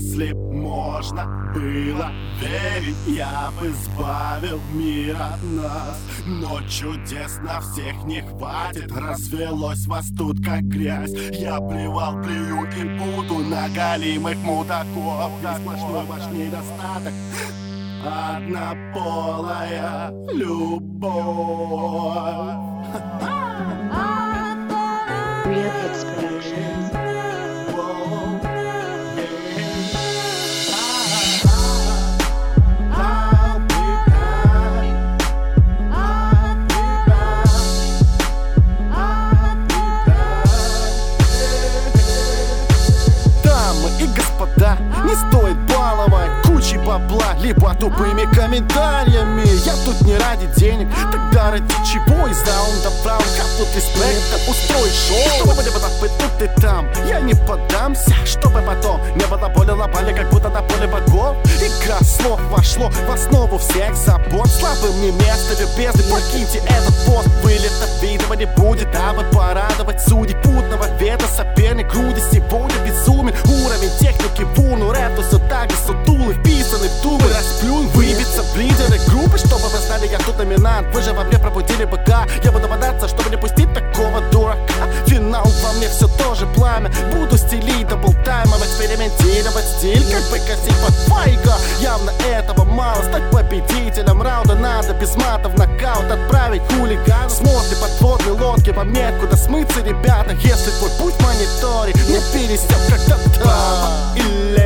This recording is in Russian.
Если б можно было верить, я бы избавил мир от нас. Но чудес на всех не хватит, развелось вас тут как грязь. Я плевал, плюю и буду на голимых мудаков. Весь сплошной ваш недостаток, однополая любовь. Real Hits Productions. Дамы и господа, не стоит баловать кучей бабла, либо тупыми комментариями. Я тут не ради денег, тогда ради чего? Из раунда в раунд капнут из проекта устроить шоу, чтобы не было тут и там. Я не поддамся, чтобы потом не было боли на поле, как будто на поле богов. Игра слов вошло в основу всех забот. Слабым не место, любезный, покиньте этот пост. Вылета видимо не будет, дабы порадовать судей путного ветра. Соперник груди сегодня безумен. Уровень техники вуну, рэп, то все так же сутулый, вписанный в думы. Расплюнь, выбиться в лидеры группы, чтобы вы знали, я тут номинант. Вы же во мне пробудили быка. Я буду бодаться, чтобы не пустить такого дурака. Финал во мне все тоже пламя. Буду стилить даблтаймом, экспериментировать стиль, как бы косить под файга. Явно этого мало, стать победителем раунда надо. Без матов нокаут отправить хулиган. Смотри подводные лодки, вам некуда смыться, ребята. Если твой путь в мониторе не пересек когда-то, или